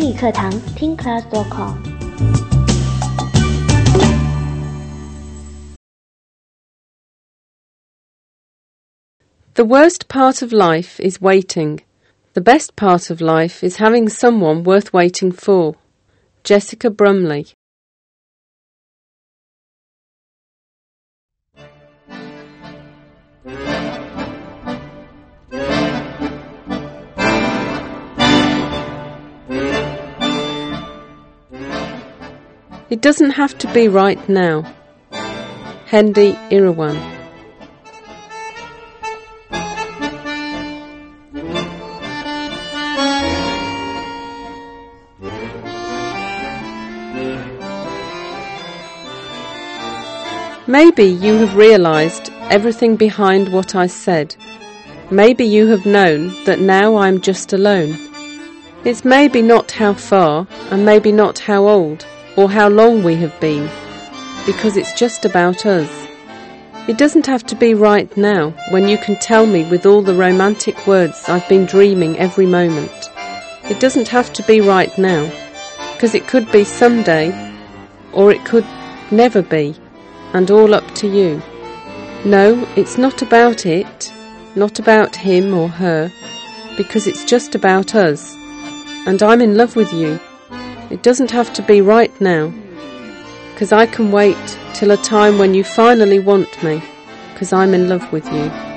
英语课堂 TeenClass.com。 The worst part of life is waiting. The best part of life is having someone worth waiting for. Jessica Brumley. It doesn't have to be right now. Hendy Irawan. Maybe you have realised everything behind what I said. Maybe you have known that now I'm just alone. It's maybe not how far, and maybe not how old, or how long we have been, because it's just about us. It doesn't have to be right now, when you can tell me with all the romantic words I've been dreaming every moment. It doesn't have to be right now, because it could be someday, or it could never be, and all up to you. No, it's not about it, not about him or her, because it's just about us, and I'm in love with you. It doesn't have to be right now, because I can wait till a time when you finally want me, because I'm in love with you.